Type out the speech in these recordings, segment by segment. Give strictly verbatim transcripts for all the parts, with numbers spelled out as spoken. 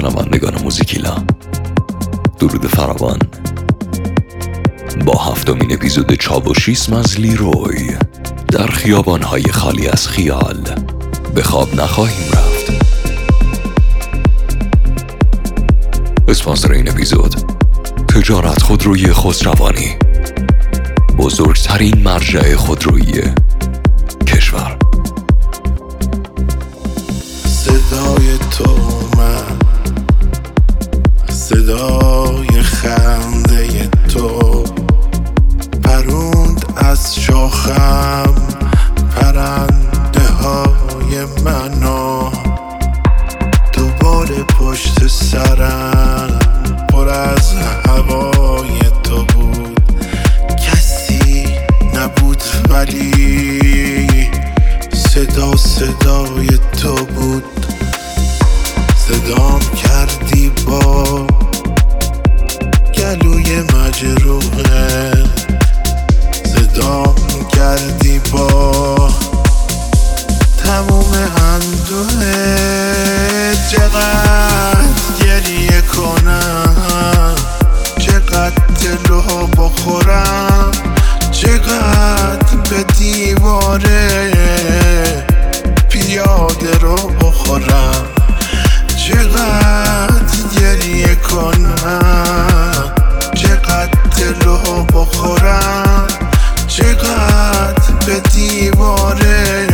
شنوندگان موزیکیلا، درود فراوان با هفتمین اپیزود چاوشیسم از لیروی. در خیابان‌های خالی از خیال به خواب نخواهیم رفت. اسپانسر این اپیزود تجارت خودرویی خسروانی، بزرگترین مرجع خودرویی کشور. صدای تو من، صدای خنده تو پروند از شاخم پرنده های منو. دوباره پشت سرم پر از هوای تو بود، کسی نبود ولی صدا صدای تو بود. صدام کردی با گلوی مجروحه، صدام کردی با تموم اندوه. چقدر گریه کنم، چقدر دلو بخورم، چقدر به دیواره پیاده رو بخورم، چقدر گریه کنم، چقدر دلو بخورم، چقدر به دیواره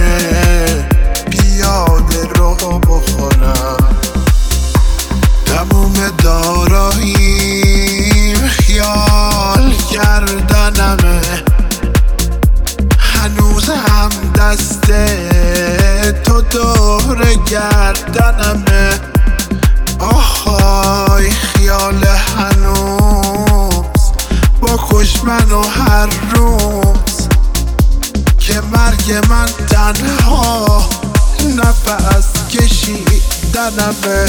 پیاده رو بخورم. تموم داراییم خیال کردنمه، هنوز هم دست تو دور گردنمه. آهای خیال هنوز بکش منو هر روز، که مرگ من تنها نفس کشیدنمه.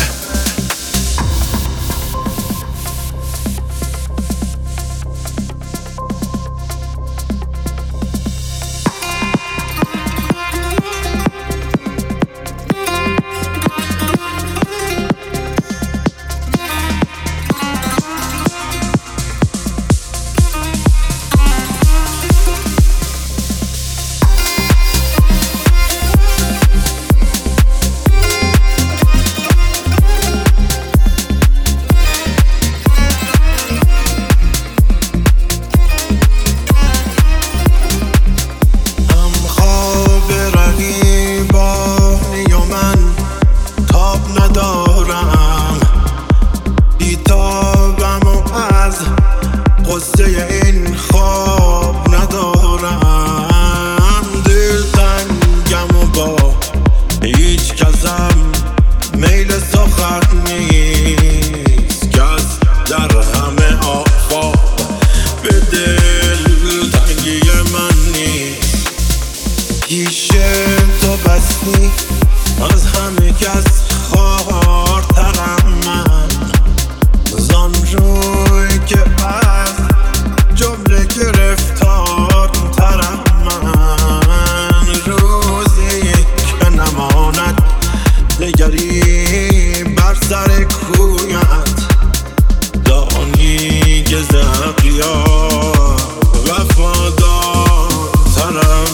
از همه کس خوارترم من، زان روی که از جمله گرفتارترم من. روزی که نماند دگری بر سر کویت، دانی که زقیا وفادارترم.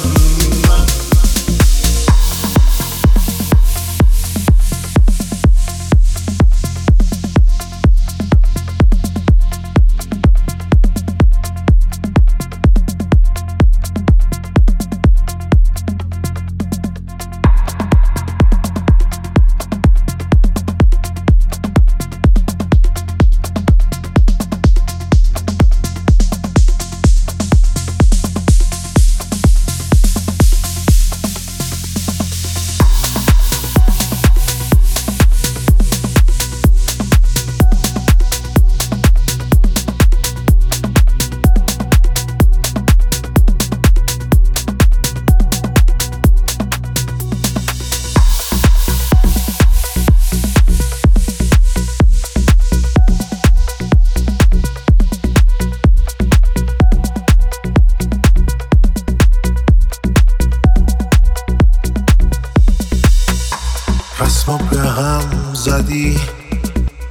رسمو به هم زدی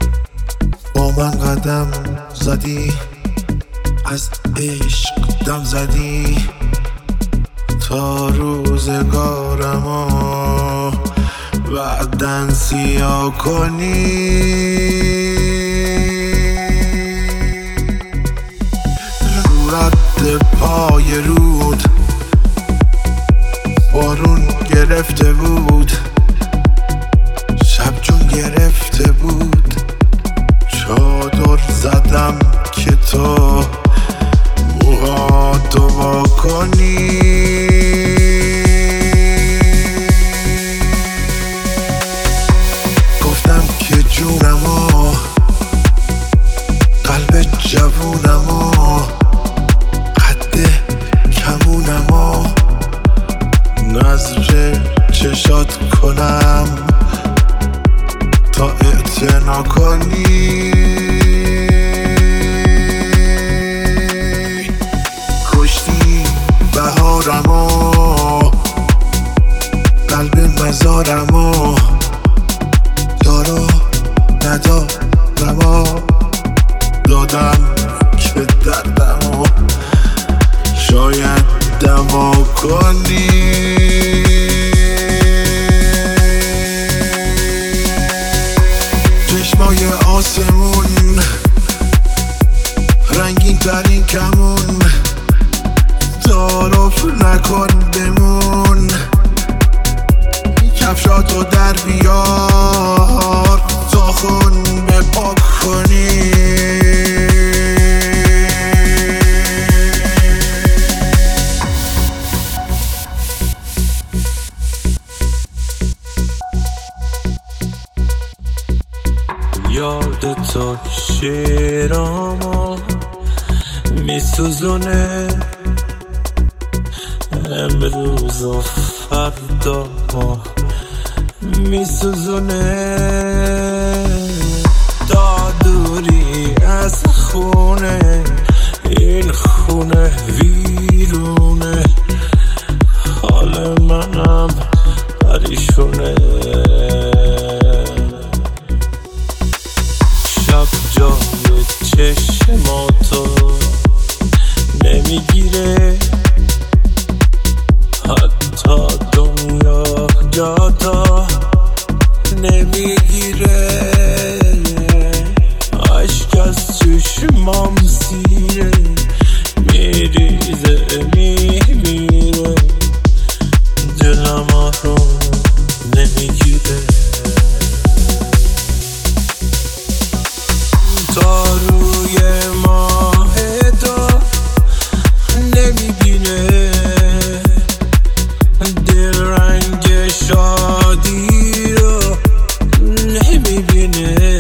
من قدم زدی، از عشق دم زدی، تا روزگارمو بعدن سیاه کنی. رو رد پای رود بارون گرفته بود، شب جون گرفته بود، چادر زدم که تو موهاتو وا کنی. گفتم که جونمو، قلب جوونمو، قد کمونمو نظر چشات کنم تا اعتنا کنی. کشتی بهارمو، قلب مزارمو، دارو ندارمو دادم که دردمو شاید دوا کنی. چشمای آسمون رنگین ترین کمون، تعارف نکن بمون، کفشاتو در بیار تا خون بپاک کنی. یاد تو شیرامو میسوزونه، امروز و فردا میسوزونه، تا دوری از خونه، این خونه ویرونه، حال منم پریشونه. شب جای چشماتو نمیگیره، حتی دنیا جاتا نمیگیره، عشق از چشمام سیره، میریزه میمیره، دلم آروم نمیگیره. تا روی ماه تو نمیبینه، دل رنگ شادی رو نمیبینه،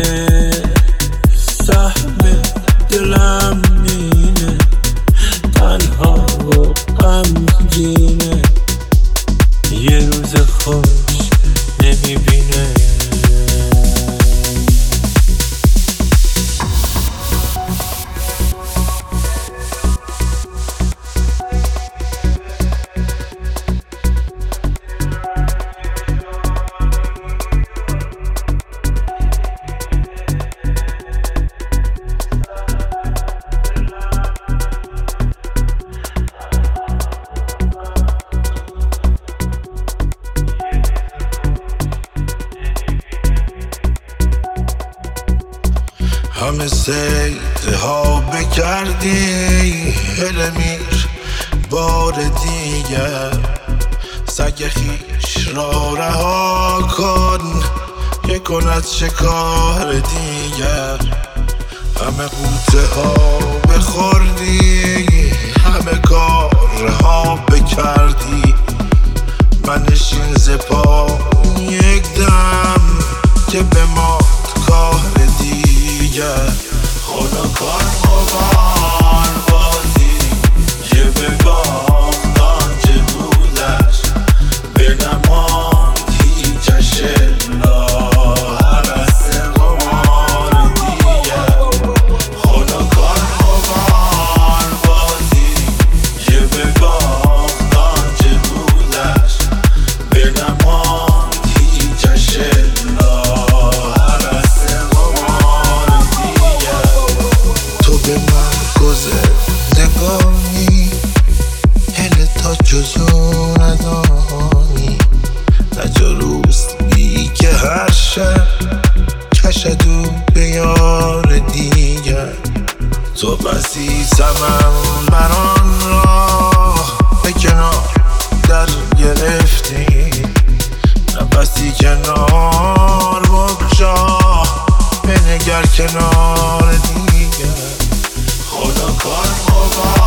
سهم دلم مینه، تنها و غمگینه، یه روز خوش نمیبینه. همه سیده ها بکردی هلمیر بار دیگر، سگ خیش را رها کن که کند شکار دیگر. همه قوطه ها بخوردی، همه کارها بکردی، منشین ز پا یک دم که به ما کار دیگر. خدا کار قبار بازی که به باختان چه بودش، به نمان هیچش الا حرس قمار دیگر. خدا کار قبار بازی که به باختان چه بودش، به نمان هر شب کشدو به یار دیگر. تو بسی سمم بران راه به کنار در گرفتی، نفسی کنار بگشا بنگر کنار دیگر. خدا کار مبارک